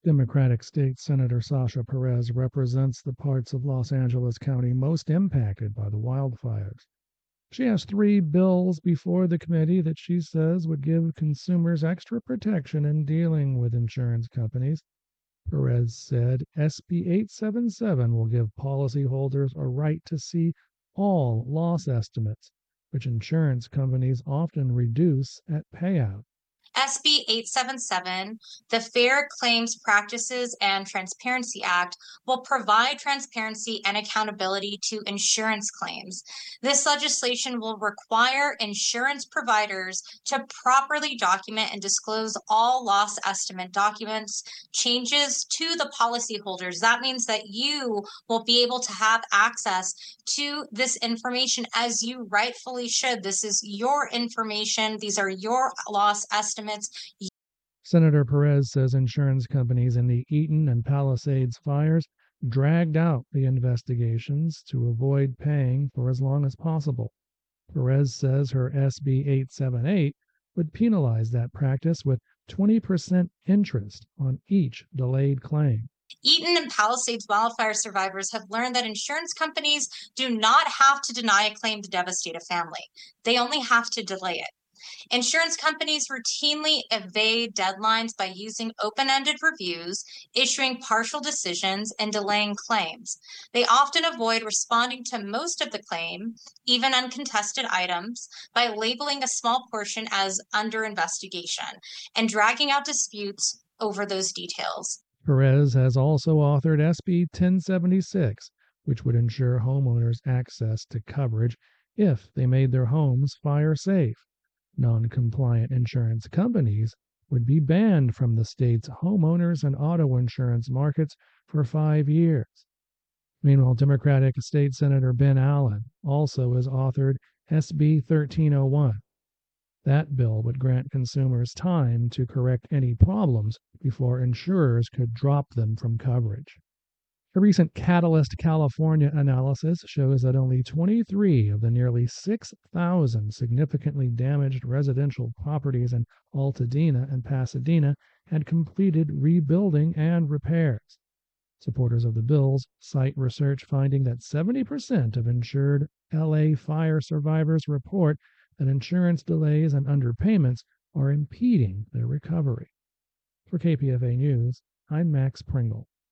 Democratic State Senator Sasha Perez represents the parts of Los Angeles County most impacted by the wildfires. She has three bills before the committee that she says would give consumers extra protection in dealing with insurance companies. Perez said SB 877 will give policyholders a right to see all loss estimates, which insurance companies often reduce at payout. SB 877, the Fair Claims Practices and Transparency Act, will provide transparency and accountability to insurance claims. This legislation will require insurance providers to properly document and disclose all loss estimate documents, changes to the policyholders. That means that you will be able to have access to this information as you rightfully should. This is your information. These are your loss estimates. Senator Perez says insurance companies in the Eaton and Palisades fires dragged out the investigations to avoid paying for as long as possible. Perez says her SB 878 would penalize that practice with 20% interest on each delayed claim. Eaton and Palisades wildfire survivors have learned that insurance companies do not have to deny a claim to devastate a family. They only have to delay it. Insurance companies routinely evade deadlines by using open-ended reviews, issuing partial decisions, and delaying claims. They often avoid responding to most of the claim, even uncontested items, by labeling a small portion as under investigation and dragging out disputes over those details. Perez has also authored SB 1076, which would ensure homeowners access to coverage if they made their homes fire safe. Non-compliant insurance companies would be banned from the state's homeowners and auto insurance markets for 5 years. Meanwhile, Democratic State Senator Ben Allen also has authored SB 1301. That bill would grant consumers time to correct any problems before insurers could drop them from coverage. A recent Catalyst California analysis shows that only 23 of the nearly 6,000 significantly damaged residential properties in Altadena and Pasadena had completed rebuilding and repairs. Supporters of the bills cite research finding that 70% of insured LA fire survivors report that insurance delays and underpayments are impeding their recovery. For KPFA News, I'm Max Pringle.